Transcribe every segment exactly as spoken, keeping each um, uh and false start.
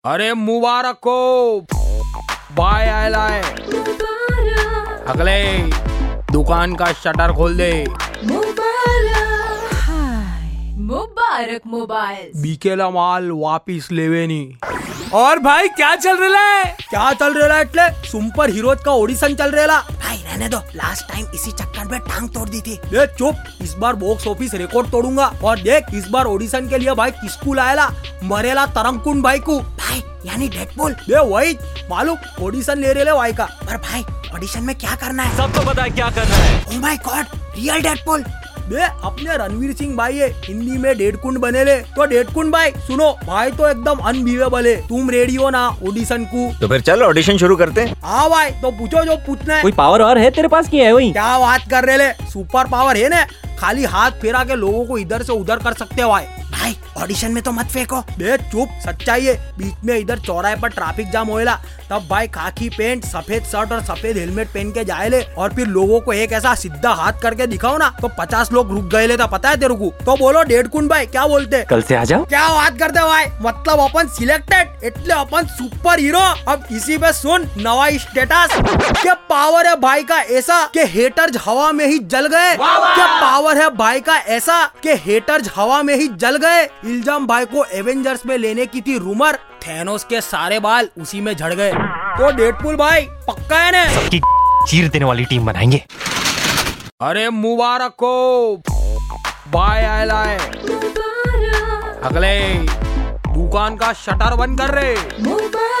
अरे मुबारक हो, बाय आयलाय। अगले दुकान का शटर खोल दे। मुबारक मुबारक मोबाइल बिकेला माल वापिस लेवे नी। और भाई क्या चल रहा है? क्या चल रहा है? એટલે सुपर हीरोज का ऑडिशन चल रहा। भाई रहने दो, लास्ट टाइम इसी चक्कर में टांग तोड़ दी थी। ये चुप, इस बार बॉक्स ऑफिस रिकॉर्ड तोड़ूंगा। और देख इस बार ऑडिशन के लिए भाई किसको लाएला? मरेला तरंगकुंड भाई को। भाई यानी डेडपूल। ये वही मालूम ऑडिशन ले रहे भाई का। पर भाई ऑडिशन में क्या करना है? सबको पता है क्या करना है। Oh my God, real Deadpool. बे अपने रणवीर सिंह भाई है, हिंदी में डेडकुंड बने ले। तो डेडकुंड भाई सुनो, भाई तो एकदम अनबिलीवेबल है। तुम रेडी हो ना ऑडिशन को? तो फिर चलो ऑडिशन शुरू करते हैं। हाँ भाई, तो पूछो जो पूछना है। कोई पावर और है तेरे पास की है वही? क्या बात कर रहे ले, सुपर पावर है ना। खाली हाथ फेरा के लोगों को इधर से उधर कर सकते हो भाई। भाई ऑडिशन में तो मत फेंको। बे चुप, सच्चाई है। बीच में इधर चौराहे पर ट्रैफिक जाम होएला, तब भाई खाकी पैंट, सफेद शर्ट और सफेद हेलमेट पहन के जाए ले। और फिर लोगों को एक ऐसा सीधा हाथ करके दिखाओ ना, तो पचास लोग रुक गए ले था, पता है तेरे को? तो बोलो डेढ़कुंड भाई क्या बोलते? कल से आ जाओ। क्या बात करते भाई, मतलब अपन सिलेक्टेड એટલે अपन सुपर हीरो। अब इसी पे सुन नवा स्टेटस। क्या पावर है भाई का ऐसा कि हेटर्स हवा में ही जल गए। क्या पावर है भाई का ऐसा कि हेटर्स हवा में ही जल गए। इल्जाम भाई को एवेंजर्स में लेने की थी रूमर, थैनोस के सारे बाल उसी में झड़ गए। तो डेडपूल भाई पक्का है ना? सबकी चीर देने वाली टीम बनाएंगे। अरे मुबारक हो, बाय आयलाय। अगले दुकान का शटर बंद कर रहे।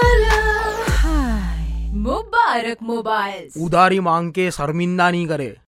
मुबारक मुबारक मोबाइल उधारी मांग के शर्मिंदा नहीं करे।